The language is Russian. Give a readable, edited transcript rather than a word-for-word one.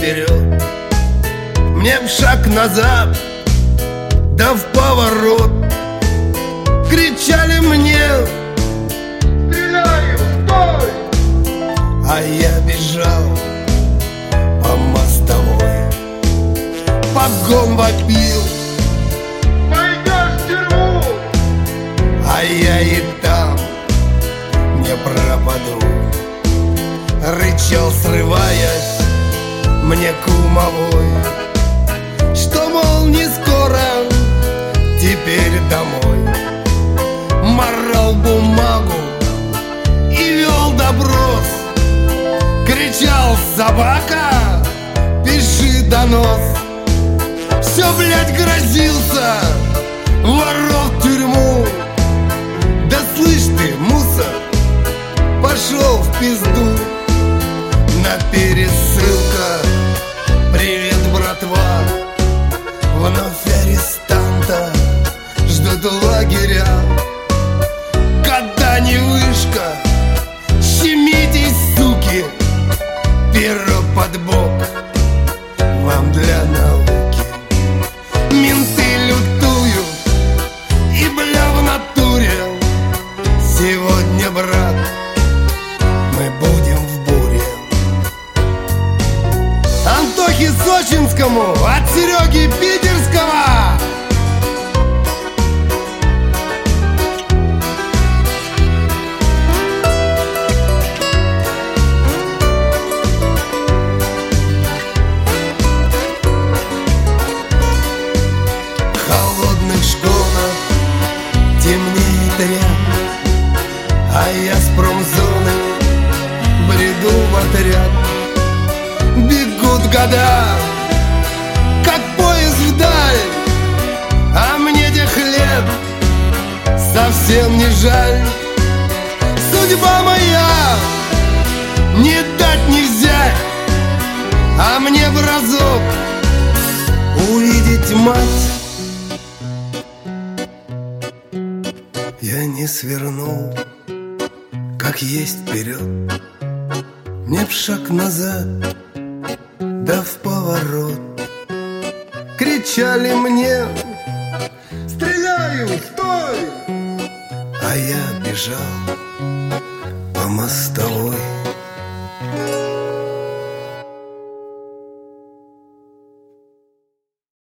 вперед, мне в шаг назад, да в поворот. Кричали мне: стреляю, стой! А я бежал по мостовой. Погон вопил: пойдешь в тюрьму! А я и там не пропаду. Рычал, срываясь, мне кумовой, что, мол, не скоро теперь домой. Морал бумагу и вел допрос. Кричал: собака, пиши донос. Все, блядь, грозился воров в тюрьму. Да слышь ты, мусор, пошел в пизду. На пересылка: привет, братва. Вновь арестанта ждут лагеря. Когда не вышка, щемитесь, суки, перо под бок вам для науки. Менты лютуют и, бля, в натуре. Сегодня, брат, мы будем в буре. Антохе Сочинскому от Сереги Питерского. Темнеет ряд, а я с промзоны бреду в отряд. Бегут года, как поезд вдаль, а мне тех лет совсем не жаль. Судьба моя не дать не взять, а мне в разок увидеть мать. Я не свернул, как есть, вперед, мне в шаг назад, да в поворот. Кричали мне: стреляю, стой! А я бежал по мостовой.